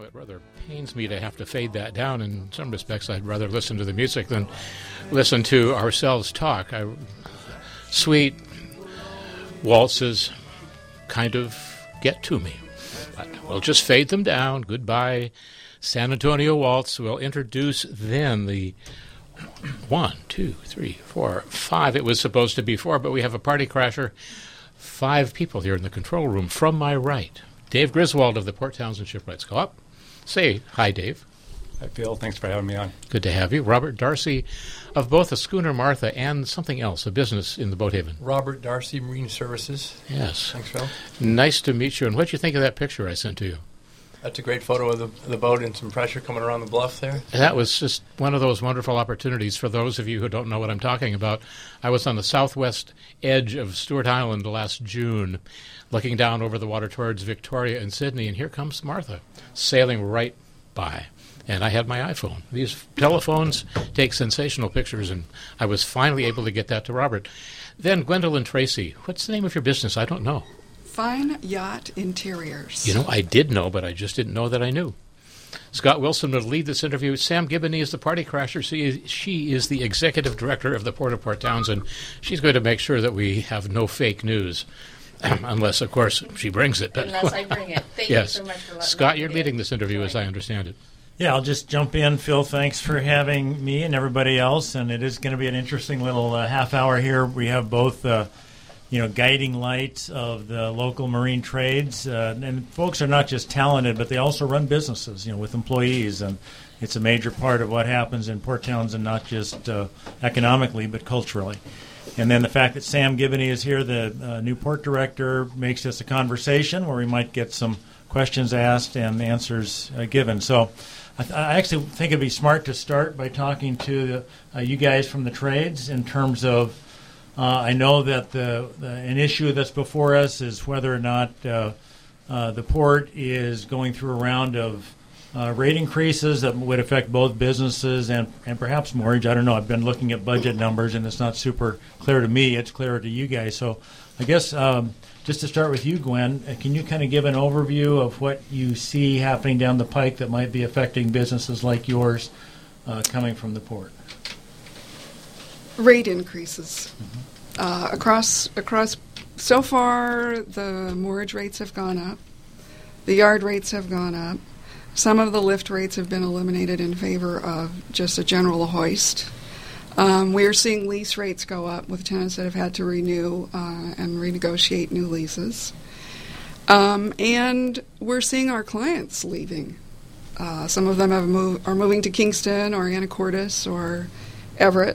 it rather pains me to have to fade that down. In some respects, I'd rather listen to the music than listen to ourselves talk. Sweet waltzes kind of get to me. But we'll just fade them down. Goodbye, San Antonio Waltz. We'll introduce then the 1, 2, 3, 4, 5. It was supposed to be 4, but we have a party crasher. 5 people here in the control room. From my right, Dave Griswold of the Port Townsend Shipwrights Co-op. Say hi, Dave. Hi, Phil. Thanks for having me on. Good to have you. Robert Darcy of both the Schooner Martha and something else, a business in the Boathaven. Robert Darcy, Marine Services. Yes. Thanks, Phil. Nice to meet you. And what did you think of that picture I sent to you? That's a great photo of the boat and some pressure coming around the bluff there. That was just one of those wonderful opportunities for those of you who don't know what I'm talking about. I was on the southwest edge of Stewart Island last June, looking down over the water towards Victoria and Sydney, and here comes Martha, sailing right by. And I had my iPhone. These telephones take sensational pictures, and I was finally able to get that to Robert. Then Gwendolyn Tracy. What's the name of your business? I don't know. Fine Yacht Interiors. You know, I did know, but I just didn't know that I knew. Scott Wilson will lead this interview. Sam Gibney is the party crasher. She is the executive director of the Port of Port Townsend. She's going to make sure that we have no fake news, unless, of course, she brings it. Unless I bring it. Thank yes. you so much for letting Scott, me you're do leading it. this interview, as I understand it. Yeah, I'll just jump in. Phil, thanks for having me and everybody else. And it is going to be an interesting little half hour here. We have both guiding lights of the local marine trades. And folks are not just talented, but they also run businesses, with employees. And it's a major part of what happens in Port Townsend, not just economically, but culturally. And then the fact that Sam Gibney is here, the new port director, makes this a conversation where we might get some questions asked and answers given. So I actually think it'd be smart to start by talking to you guys from the trades in terms of I know that an issue that's before us is whether or not the port is going through a round of rate increases that would affect both businesses and perhaps mortgage. I don't know. I've been looking at budget numbers, and it's not super clear to me. It's clearer to you guys. So I guess just to start with you, Gwen, can you kind of give an overview of what you see happening down the pike that might be affecting businesses like yours coming from the port? Rate increases. Across. So far, the moorage rates have gone up. The yard rates have gone up. Some of the lift rates have been eliminated in favor of just a general hoist. We are seeing lease rates go up with tenants that have had to renew and renegotiate new leases. And we're seeing our clients leaving. Some of them are moving to Kingston or Anacortes or Everett.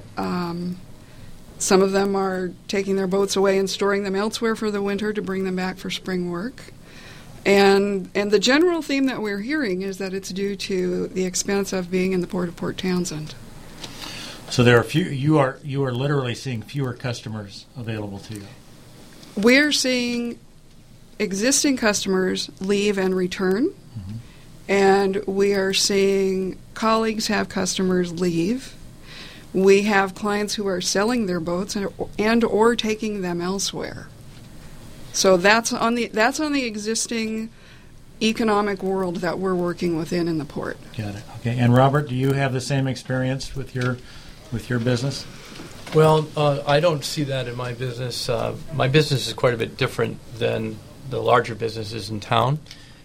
Some of them are taking their boats away and storing them elsewhere for the winter to bring them back for spring work. And the general theme that we're hearing is that it's due to the expense of being in the Port of Port Townsend. So there are you are literally seeing fewer customers available to you. We're seeing existing customers leave and return, and we are seeing colleagues have customers leave. We have clients who are selling their boats and or taking them elsewhere. So that's on the existing economic world that we're working within in the port. Got it. Okay. And Robert, do you have the same experience with your business? Well, I don't see that in my business. My business is quite a bit different than the larger businesses in town.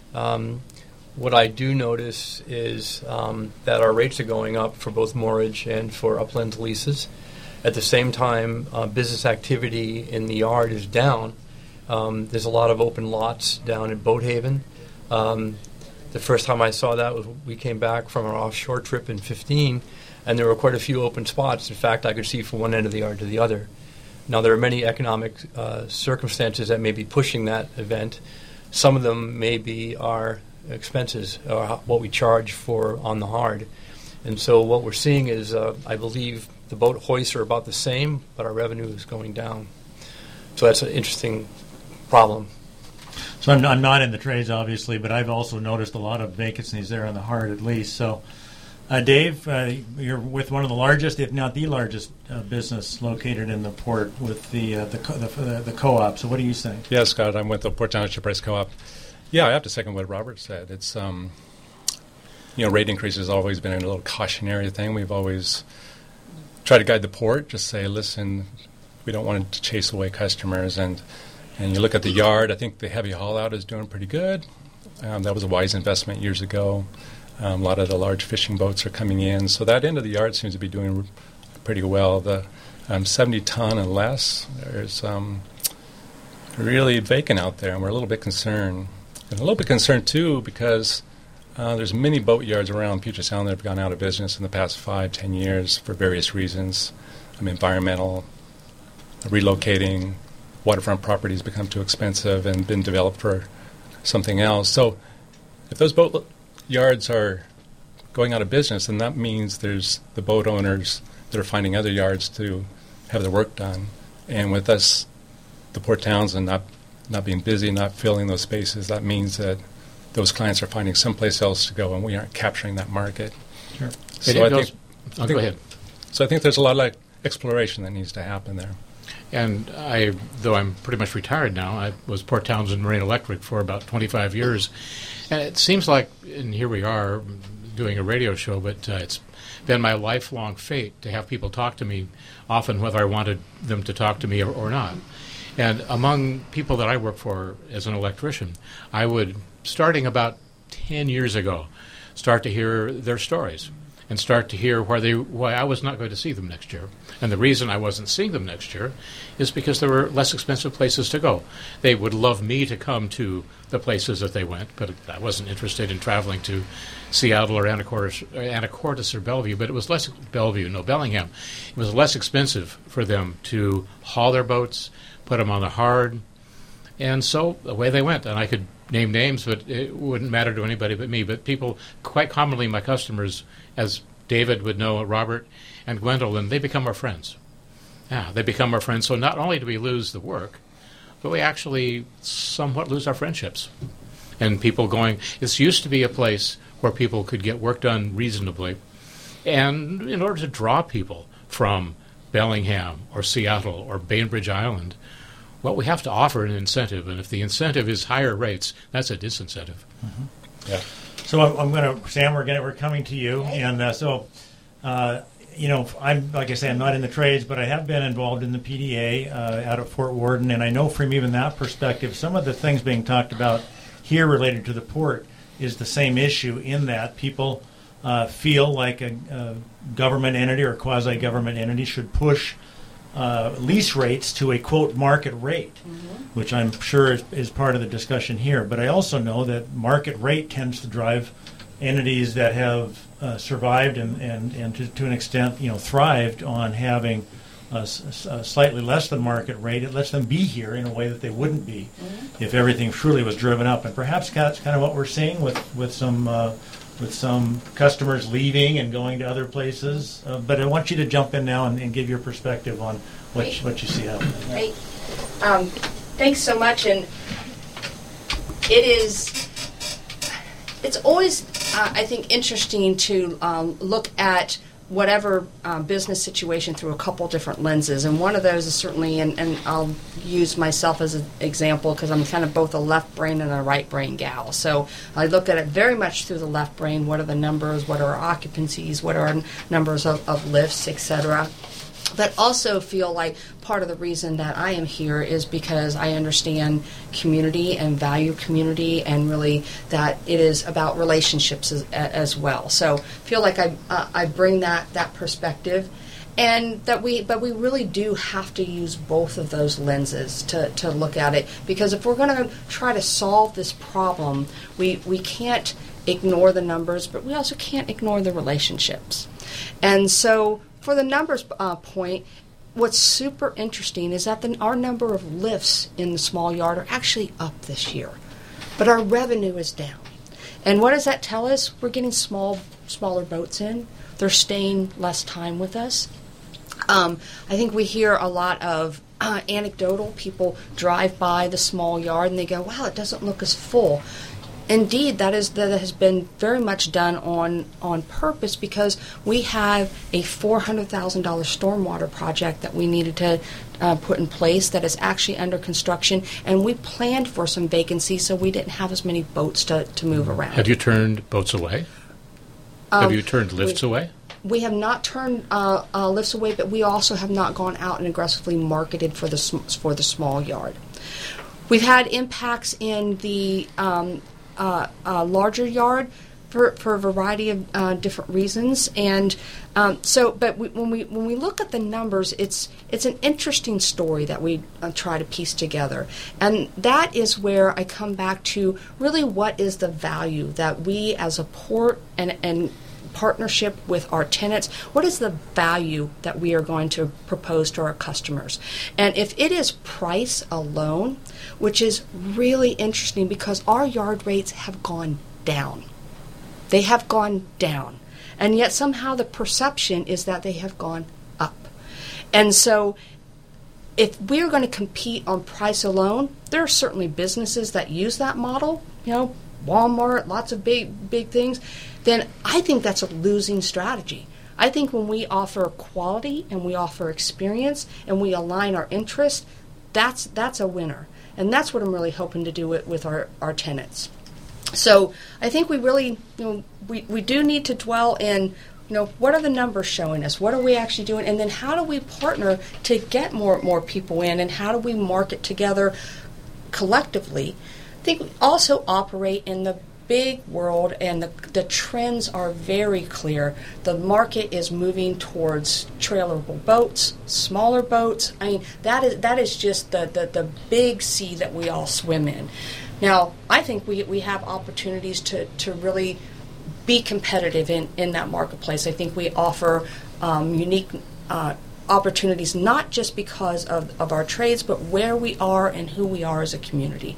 What I do notice is that our rates are going up for both moorage and for upland leases. At the same time, business activity in the yard is down. There's a lot of open lots down in Boathaven. The first time I saw that was we came back from our offshore trip in 2015, and there were quite a few open spots. In fact, I could see from one end of the yard to the other. Now, there are many economic circumstances that may be pushing that event. Some of them may be our expenses, or what we charge for on the hard. And so what we're seeing is, I believe, the boat hoists are about the same, but our revenue is going down. So that's an interesting problem. So I'm not in the trades, obviously, but I've also noticed a lot of vacancies there on the hard, at least. So, Dave, you're with one of the largest, if not the largest, business located in the port with the co-op. So what do you think? Yeah, Scott, I'm with the Port Townsend Shipwrights Co-op. Yeah, I have to second what Robert said. It's rate increase has always been a little cautionary thing. We've always tried to guide the port, just say, listen, we don't want to chase away customers. And you look at the yard, I think the heavy haul out is doing pretty good. That was a wise investment years ago. A lot of the large fishing boats are coming in. So that end of the yard seems to be doing pretty well. The 70 ton and less, there's really vacant out there, and we're a little bit concerned. And a little bit concerned, too, because there's many boat yards around Puget Sound that have gone out of business in the past 5-10 years for various reasons. Environmental, relocating, waterfront properties become too expensive and been developed for something else. So if those boat yards are going out of business, then that means there's the boat owners that are finding other yards to have their work done. And with us, the Port Townsend not being busy, not filling those spaces, that means that those clients are finding someplace else to go, and we aren't capturing that market. Sure. So Go ahead. So I think there's a lot of exploration that needs to happen there. And though I'm pretty much retired now, I was Port Townsend Marine Electric for about 25 years. And it seems like, and here we are doing a radio show, but it's been my lifelong fate to have people talk to me, often whether I wanted them to talk to me or not. And among people that I work for as an electrician, I would, starting about 10 years ago, start to hear their stories and start to hear why I was not going to see them next year. And the reason I wasn't seeing them next year is because there were less expensive places to go. They would love me to come to the places that they went, but I wasn't interested in traveling to Seattle or Anacortes or Bellevue, but it was less Bellingham. It was less expensive for them to haul their boats, put them on the hard, and so away they went. And I could name names, but it wouldn't matter to anybody but me. But people, quite commonly my customers, as David would know, Robert and Gwendolyn, they become our friends. Yeah, they become our friends. So not only do we lose the work, but we actually somewhat lose our friendships. And people going, this used to be a place where people could get work done reasonably. And in order to draw people from Bellingham or Seattle or Bainbridge Island, well, we have to offer an incentive. And if the incentive is higher rates, that's a disincentive. Mm-hmm. Yeah. So I'm going to, Sam, we're coming to you. And I'm, like I say, I'm not in the trades, but I have been involved in the PDA out at Fort Worden. And I know from even that perspective, some of the things being talked about here related to the port is the same issue, in that people feel like a government entity or quasi-government entity should push lease rates to a, quote, market rate, which I'm sure is part of the discussion here. But I also know that market rate tends to drive entities that have survived and to an extent, thrived on having a slightly less than market rate. It lets them be here in a way that they wouldn't be if everything truly was driven up. And perhaps that's kind of what we're seeing with some customers leaving and going to other places. But I want you to jump in now and give your perspective on what you see happening. Great. Thanks so much. And it's always, I think, interesting to look at whatever business situation through a couple different lenses. And one of those is certainly, and I'll use myself as an example because I'm kind of both a left brain and a right brain gal. So I look at it very much through the left brain. What are the numbers? What are our occupancies? What are our numbers of lifts, etc.? But also feel like part of the reason that I am here is because I understand community and value community, and really that it is about relationships as well. So feel like I bring that perspective, and but we really do have to use both of those lenses to look at it, because if we're going to try to solve this problem, we can't ignore the numbers, but we also can't ignore the relationships. And so for the numbers point, what's super interesting is that our number of lifts in the small yard are actually up this year, but our revenue is down. And what does that tell us? We're getting smaller boats in. They're staying less time with us. I think we hear a lot of anecdotal. People drive by the small yard and they go, wow, it doesn't look as full. Indeed, that has been very much done on purpose, because we have a $400,000 stormwater project that we needed to put in place that is actually under construction, and we planned for some vacancies so we didn't have as many boats to move around. Have you turned boats away? Have you turned lifts away? We have not turned lifts away, but we also have not gone out and aggressively marketed for the small yard. We've had impacts in the larger yard for a variety of different reasons, and when we look at the numbers, it's an interesting story that we try to piece together, and that is where I come back to really what is the value that we as a port and partnership with our tenants, what is the value that we are going to propose to our customers? And if it is price alone, which is really interesting because our yard rates have gone down. They have gone down. And yet somehow the perception is that they have gone up. And so if we're going to compete on price alone, there are certainly businesses that use that model, Walmart, lots of big things, then I think that's a losing strategy. I think when we offer quality and we offer experience and we align our interests, that's a winner. And that's what I'm really hoping to do with our tenants. So I think we really, we do need to dwell in, what are the numbers showing us? What are we actually doing? And then how do we partner to get more people in? And how do we market together collectively? I think we also operate in the big world, and the trends are very clear. The market is moving towards trailerable boats, smaller boats. I mean, that is just the big sea that we all swim in. Now, I think we have opportunities to really be competitive in that marketplace. I think we offer unique opportunities, not just because of our trades, but where we are and who we are as a community.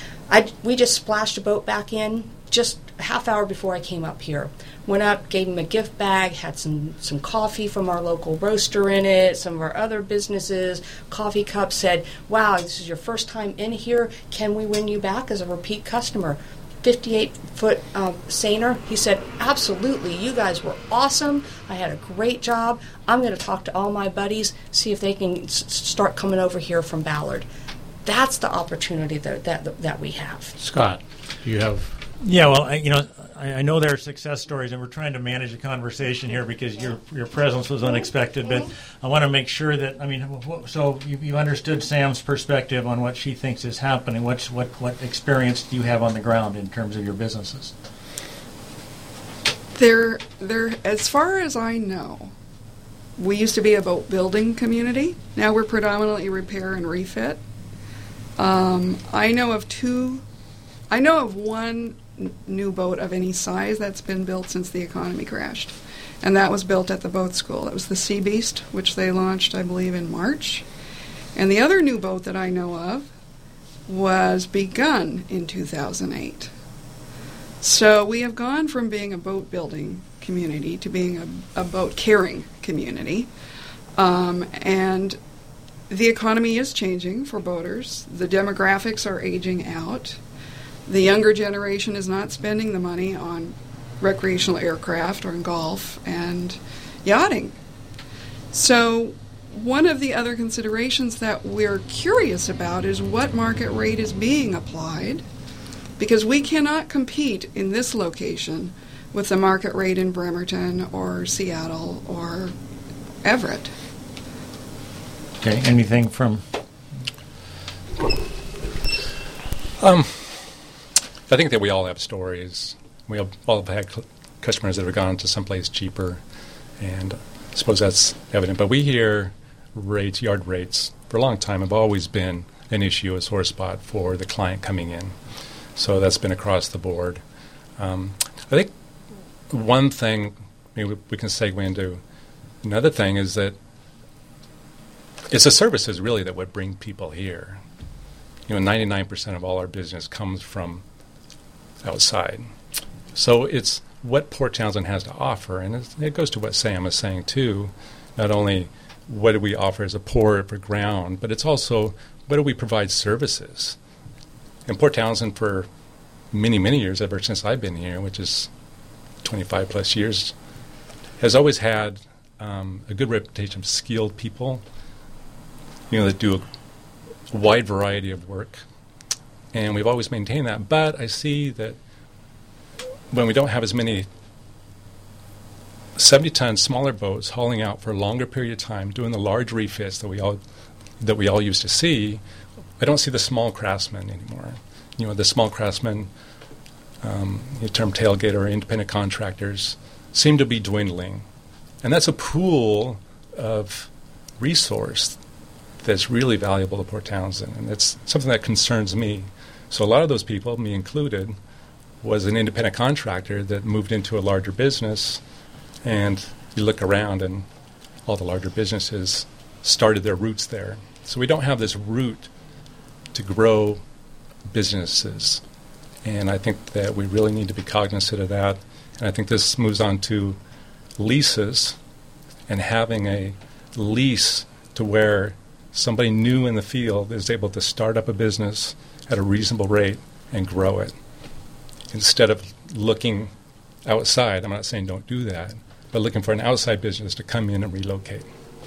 We just splashed a boat back in just a half hour before I came up here. Went up, gave him a gift bag, had some coffee from our local roaster in it, some of our other businesses, coffee cups, said, wow, this is your first time in here. Can we win you back as a repeat customer? 58-foot seiner. He said, absolutely, you guys were awesome. I had a great job. I'm going to talk to all my buddies, see if they can start coming over here from Ballard. That's the opportunity that we have. Scott, you have... Yeah, well, I know there are success stories, and we're trying to manage the conversation here because your presence was unexpected. But I want to make sure that so you understood Sam's perspective on what she thinks is happening. What experience do you have on the ground in terms of your businesses? There, as far as I know, we used to be a boat building community. Now we're predominantly repair and refit. I know of one new boat of any size that's been built since the economy crashed, and that was built at the boat school. It was the Sea Beast, which they launched, I believe, in March. And the other new boat that I know of was begun in 2008. So we have gone from being a boat building community to being a boat carrying community, and the economy is changing for boaters. The demographics are aging out. The younger generation is not spending the money on recreational aircraft or on golf and yachting. So one of the other considerations that we're curious about is what market rate is being applied, because we cannot compete in this location with the market rate in Bremerton or Seattle or Everett. Okay, anything from... I think that we all have stories. We all have had customers that have gone to someplace cheaper, and I suppose that's evident. But we hear rates, yard rates, for a long time have always been an issue, a sore spot for the client coming in. So that's been across the board. I think one thing, maybe we can segue into another thing, is that it's the services really that would bring people here. 99% of all our business comes from outside. So it's what Port Townsend has to offer, and it goes to what Sam was saying too. Not only what do we offer as a port for ground, but it's also what do we provide services. And Port Townsend for many, many years, ever since I've been here, which is 25 plus years, has always had a good reputation of skilled people, that do a wide variety of work. And we've always maintained that. But I see that when we don't have as many 70-ton smaller boats hauling out for a longer period of time, doing the large refits that we all used to see. I don't see the small craftsmen anymore. The small craftsmen, the term tailgate or independent contractors, seem to be dwindling. And that's a pool of resource that's really valuable to Port Townsend, and it's something that concerns me. So a lot of those people, me included, was an independent contractor that moved into a larger business, and you look around and all the larger businesses started their roots there. So we don't have this root to grow businesses, and I think that we really need to be cognizant of that. And I think this moves on to leases and having a lease to where somebody new in the field is able to start up a business at a reasonable rate and grow it. Instead of looking outside, I'm not saying don't do that, but looking for an outside business to come in and relocate.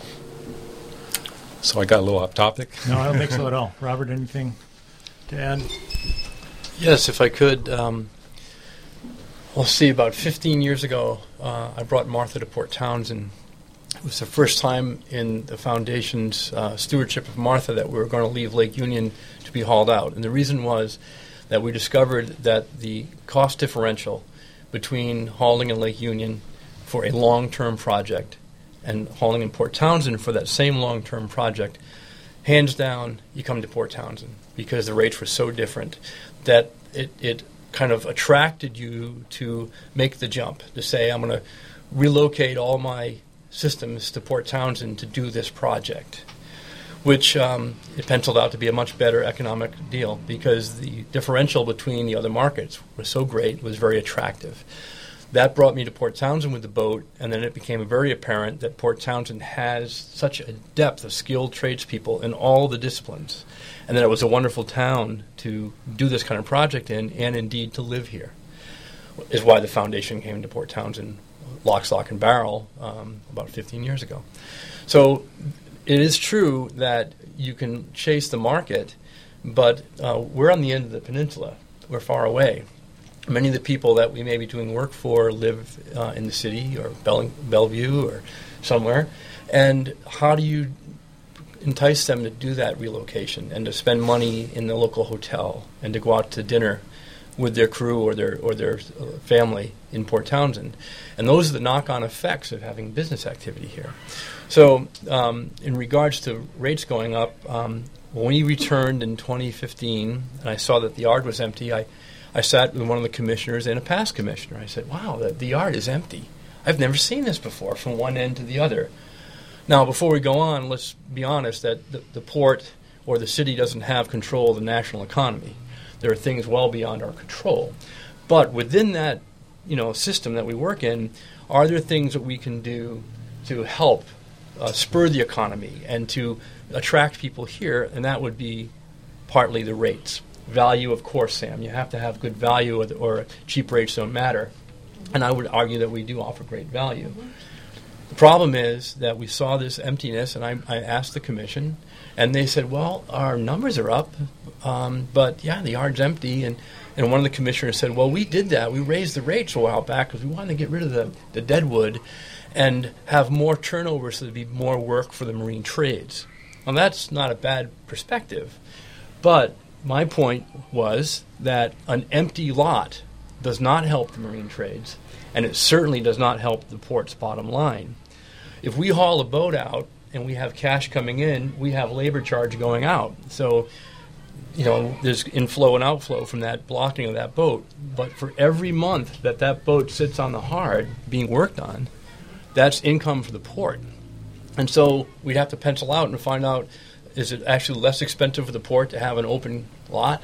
So I got a little off topic. No, I don't think so at all. Robert, anything to add? Yes, if I could. Let's see, about 15 years ago, I brought Martha to Port Townsend. It was the first time in the Foundation's stewardship of Martha that we were going to leave Lake Union to be hauled out. And the reason was that we discovered that the cost differential between hauling in Lake Union for a long-term project and hauling in Port Townsend for that same long-term project, hands down, you come to Port Townsend because the rates were so different that it kind of attracted you to make the jump, to say, I'm going to relocate all my systems to Port Townsend to do this project, which it penciled out to be a much better economic deal because the differential between the other markets was so great, was very attractive. That brought me to Port Townsend with the boat, and then it became very apparent that Port Townsend has such a depth of skilled tradespeople in all the disciplines, and that it was a wonderful town to do this kind of project in, and indeed to live here, is why the Foundation came to Port Townsend, lock, stock, and barrel, about 15 years ago. So it is true that you can chase the market, but we're on the end of the peninsula. We're far away. Many of the people that we may be doing work for live in the city or Bellevue or somewhere. And how do you entice them to do that relocation and to spend money in the local hotel and to go out to dinner with their crew or their family in Port Townsend? And those are the knock-on effects of having business activity here. So in regards to rates going up, when we returned in 2015 and I saw that the yard was empty, I sat with one of the commissioners and a past commissioner. I said, wow, the yard is empty. I've never seen this before from one end to the other. Now, before we go on, let's be honest that the port or the city doesn't have control of the national economy. There are things well beyond our control. But within that system that we work in, are there things that we can do to help spur the economy and to attract people here? And that would be partly the rates. Value, of course, Sam. You have to have good value or cheap rates don't matter. And I would argue that we do offer great value. The problem is that we saw this emptiness, and I asked the commission, and they said, well, our numbers are up, but yeah, the yard's empty. And one of the commissioners said, well, we did that. We raised the rates a while back because we wanted to get rid of the deadwood and have more turnover so there'd be more work for the marine trades. Well, that's not a bad perspective, but my point was that an empty lot does not help the marine trades, and it certainly does not help the port's bottom line. If we haul a boat out and we have cash coming in, we have labor charge going out. So, there's inflow and outflow from that blocking of that boat. But for every month that boat sits on the hard being worked on, that's income for the port. And so we'd have to pencil out and find out, is it actually less expensive for the port to have an open lot?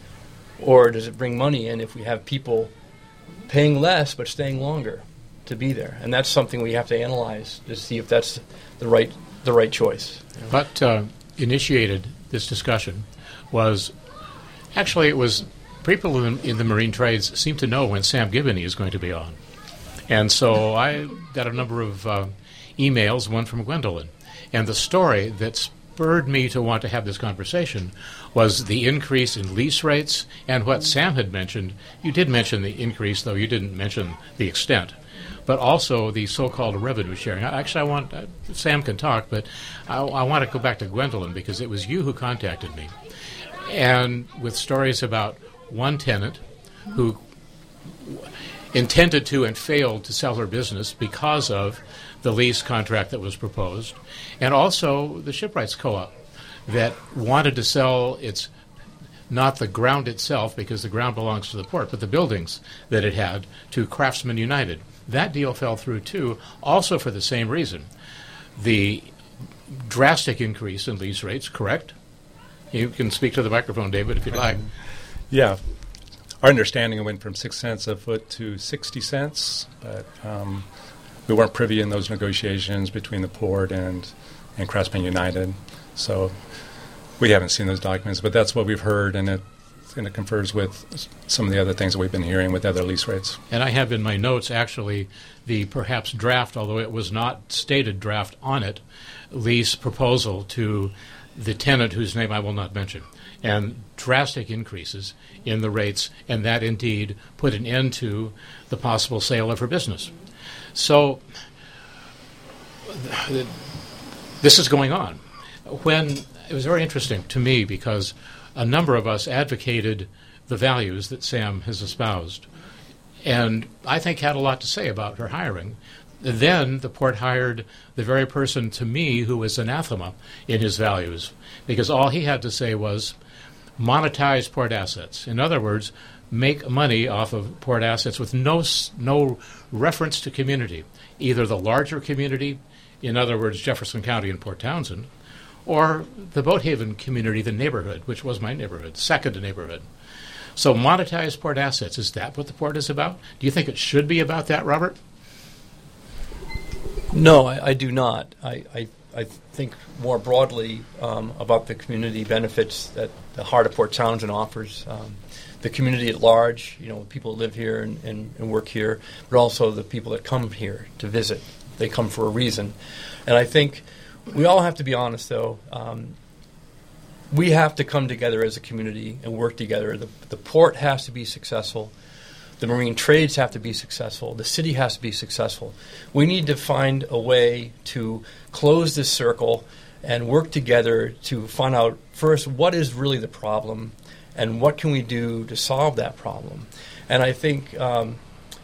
Or does it bring money in if we have people paying less but staying longer to be there? And that's something we have to analyze to see if that's the right choice. What initiated this discussion was, actually it was people in the marine trades seem to know when Sam Gibney is going to be on. And so I got a number of emails, one from Gwendolyn. And the story that's spurred me to want to have this conversation was the increase in lease rates and what Sam had mentioned. You did mention the increase, though you didn't mention the extent, but also the so-called revenue sharing. Actually, I want Sam can talk, but I want to go back to Gwendolyn because it was you who contacted me, and with stories about one tenant who intended to and failed to sell her business because of the lease contract that was proposed, and also the Shipwrights Co-op that wanted to sell its, not the ground itself because the ground belongs to the port, but the buildings that it had to Craftsman United. That deal fell through too, also for the same reason. The drastic increase in lease rates, correct? You can speak to the microphone, David, if you'd like. Yeah. Our understanding went from 6 cents a foot to 60 cents, but we weren't privy in those negotiations between the port and Craftsman United. So we haven't seen those documents, but that's what we've heard, and it confers with some of the other things that we've been hearing with other lease rates. And I have in my notes, actually, the perhaps draft, although it was not stated draft on it, lease proposal to the tenant whose name I will not mention, and drastic increases in the rates, and that indeed put an end to the possible sale of her business. So this is going on. It was very interesting to me because a number of us advocated the values that Sam has espoused, and I think had a lot to say about her hiring. Then the port hired the very person to me who was anathema in his values, because all he had to say was monetize port assets. In other words, make money off of port assets with no reference to community, either the larger community, in other words, Jefferson County and Port Townsend, or the Boathaven community, the neighborhood, which was my neighborhood, second neighborhood. So monetize port assets, is that what the port is about? Do you think it should be about that, Robert? No, I do not. I think more broadly about the community benefits that the Heart of Port Townsend offers. The community at large, people that live here and work here, but also the people that come here to visit. They come for a reason. And I think we all have to be honest, though. We have to come together as a community and work together. The port has to be successful. The marine trades have to be successful. The city has to be successful. We need to find a way to close this circle and work together to find out, first, what is really the problem and what can we do to solve that problem. And I think I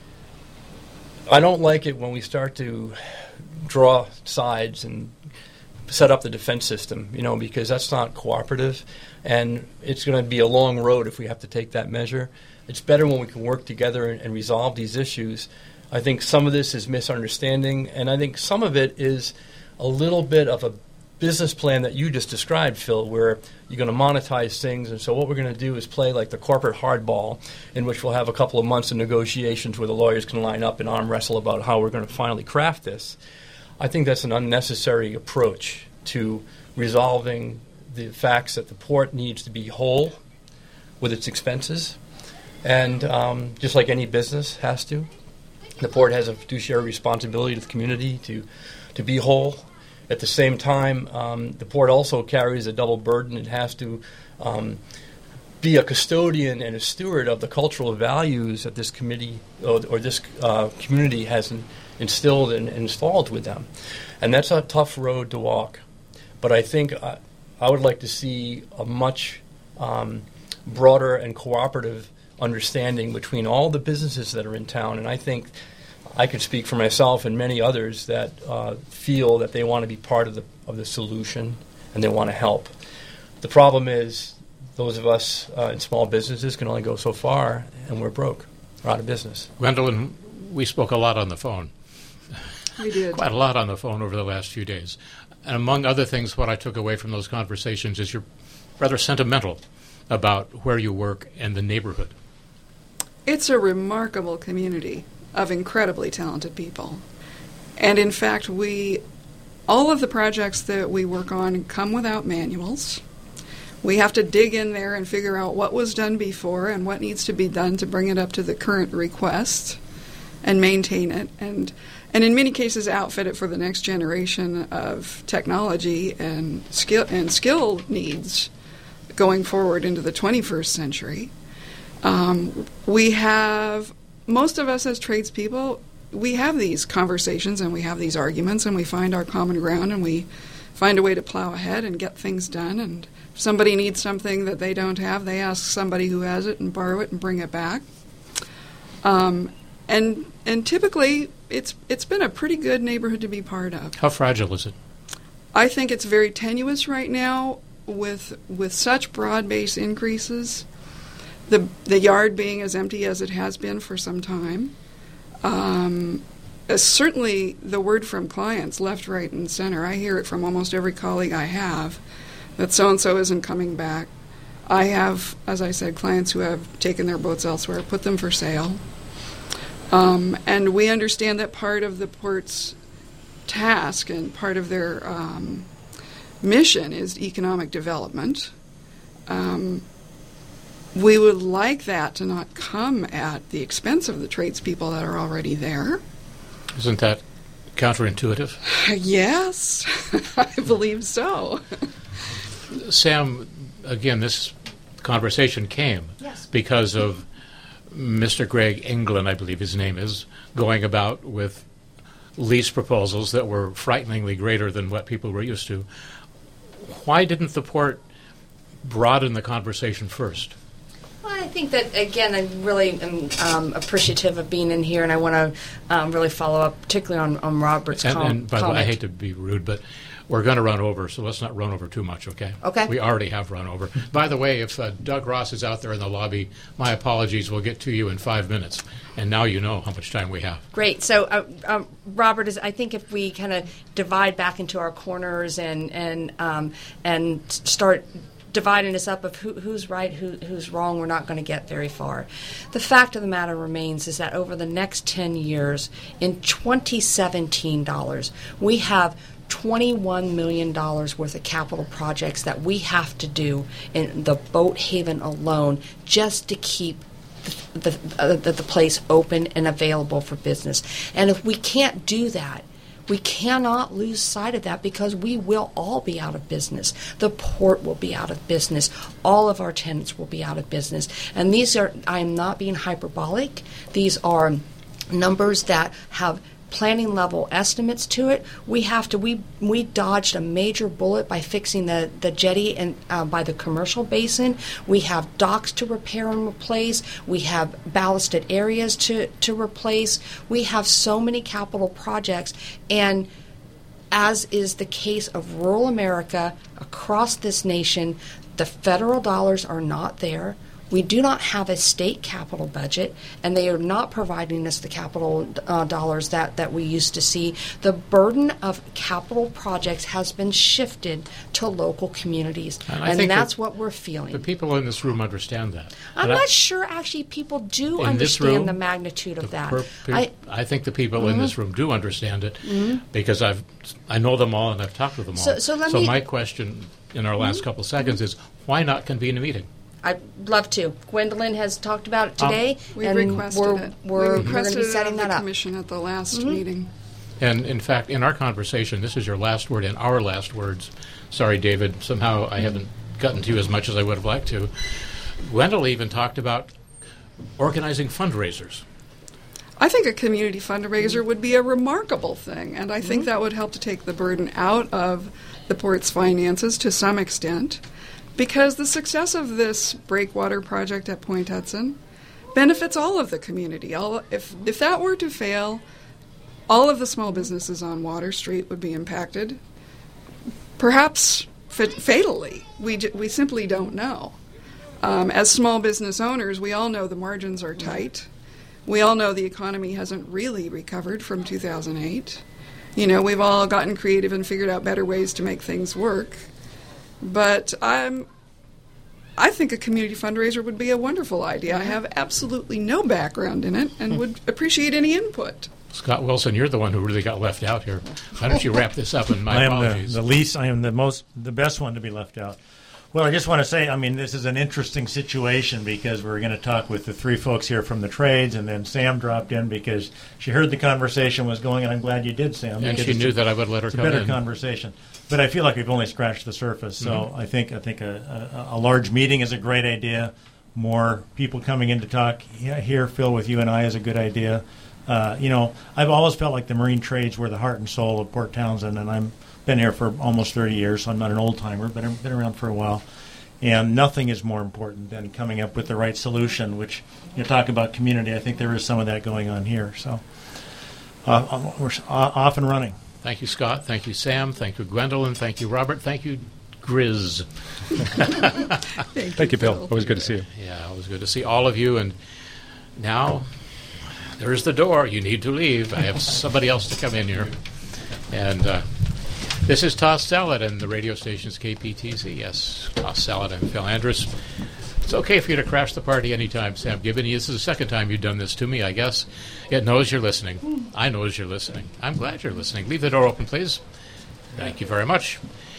don't like it when we start to draw sides and set up the defense system, because that's not cooperative, and it's going to be a long road if we have to take that measure. It's better when we can work together and resolve these issues. I think some of this is misunderstanding, and I think some of it is a little bit of a business plan that you just described, Phil, where you're going to monetize things, and so what we're going to do is play like the corporate hardball, in which we'll have a couple of months of negotiations where the lawyers can line up and arm wrestle about how we're going to finally craft this. I think that's an unnecessary approach to resolving the facts that the port needs to be whole with its expenses. And just like any business has to, the port has a fiduciary responsibility to the community to be whole. At the same time, the port also carries a double burden. It has to be a custodian and a steward of the cultural values that this committee or this community has instilled and installed with them. And that's a tough road to walk. But I think I would like to see a much broader and cooperative understanding between all the businesses that are in town. And I think I could speak for myself and many others that feel that they want to be part of the solution and they want to help. The problem is those of us in small businesses can only go so far, and we're broke. We're out of business. Gwendolyn, we spoke a lot on the phone. We did. Quite a lot on the phone over the last few days. And among other things, what I took away from those conversations is you're rather sentimental about where you work and the neighborhood. It's a remarkable community of incredibly talented people. And in fact, all of the projects that we work on come without manuals. We have to dig in there and figure out what was done before and what needs to be done to bring it up to the current request. and maintain it, and in many cases outfit it for the next generation of technology and skill needs going forward into the 21st century. We have, most of us as tradespeople, we have these conversations and we have these arguments and we find our common ground and we find a way to plow ahead and get things done. And if somebody needs something that they don't have, they ask somebody who has it and borrow it and bring it back. And typically, it's been a pretty good neighborhood to be part of. How fragile is it? I think it's very tenuous right now with such broad-based increases. The yard being as empty as it has been for some time. Certainly, the word from clients, left, right, and center. I hear it from almost every colleague I have that so-and-so isn't coming back. I have, as I said, clients who have taken their boats elsewhere, put them for sale. And we understand that part of the port's task and part of their mission is economic development. We would like that to not come at the expense of the tradespeople that are already there. Isn't that counterintuitive? Yes, I believe so. Sam, again, this conversation came because of Mr. Greg England, I believe his name is, going about with lease proposals that were frighteningly greater than what people were used to. Why didn't the port broaden the conversation first? Well, I think that, again, I really am appreciative of being in here, and I want to really follow up, particularly on Robert's comment. And by the way, I hate to be rude, but we're going to run over, so let's not run over too much, okay? Okay. We already have run over. By the way, if Doug Ross is out there in the lobby, my apologies. We'll get to you in 5 minutes. And now you know how much time we have. Great. So, Robert, I think if we kind of divide back into our corners and start dividing us up of who's right, who's wrong, we're not going to get very far. The fact of the matter remains is that over the next 10 years, in 2017 dollars, we have $21 million worth of capital projects that we have to do in the boat haven alone just to keep the place open and available for business. And if we can't do that, we cannot lose sight of that because we will all be out of business. The port will be out of business. All of our tenants will be out of business. And these are, I am not being hyperbolic, these are numbers that have planning level estimates to it. We dodged a major bullet by fixing the jetty and by the commercial basin. We have docks to repair and replace. We have ballasted areas to replace. We have so many capital projects, and as is the case of rural America across this nation, the federal dollars are not there. We do not have a state capital budget, and they are not providing us the capital dollars that we used to see. The burden of capital projects has been shifted to local communities, and that's what we're feeling. The people in this room understand that. I'm not sure, actually, people do understand the magnitude of that. I think the people in this room do understand it because I know them all and I've talked with them all. So my question in our last couple of seconds is, why not convene a meeting? I'd love to. Gwendolyn has talked about it today, we and requested it. We're we going to be setting it that up. Commission at the last meeting. And in fact, in our conversation, this is your last word and our last words. Sorry, David. Somehow I haven't gotten to you as much as I would have liked to. Gwendolyn even talked about organizing fundraisers. I think a community fundraiser would be a remarkable thing, and I think that would help to take the burden out of the port's finances to some extent. Because the success of this breakwater project at Point Hudson benefits all of the community. If that were to fail, all of the small businesses on Water Street would be impacted, perhaps fatally. We simply don't know. As small business owners, we all know the margins are tight. We all know the economy hasn't really recovered from 2008. We've all gotten creative and figured out better ways to make things work. But I think a community fundraiser would be a wonderful idea. I have absolutely no background in it and would appreciate any input. Scott Wilson, you're the one who really got left out here. Why don't you wrap this up? And my apologies. I am the best one to be left out. Well, I just want to say, I mean, this is an interesting situation because we're going to talk with the three folks here from the trades, and then Sam dropped in because she heard the conversation was going, and I'm glad you did, Sam. And she knew that I would let her come in. It's a better conversation. But I feel like we've only scratched the surface, so I think a large meeting is a great idea. More people coming in to talk here, Phil, with you and I is a good idea. I've always felt like the marine trades were the heart and soul of Port Townsend, and I've been here for almost 30 years, so I'm not an old-timer, but I've been around for a while. And nothing is more important than coming up with the right solution, which you talk about community. I think there is some of that going on here. So we're off and running. Thank you, Scott. Thank you, Sam. Thank you, Gwendolyn. Thank you, Robert. Thank you, Grizz. Thank you, Bill. Always good to see you. Yeah, always good to see all of you. And now there's the door. You need to leave. I have somebody else to come in here. And this is Toss Salad, and the radio station's KPTZ. Yes, Toss Salad. I'm Phil Andrus. It's okay for you to crash the party anytime, Sam Gibbony. This is the second time you've done this to me, I guess. It knows you're listening. I knows you're listening. I'm glad you're listening. Leave the door open, please. Thank you very much.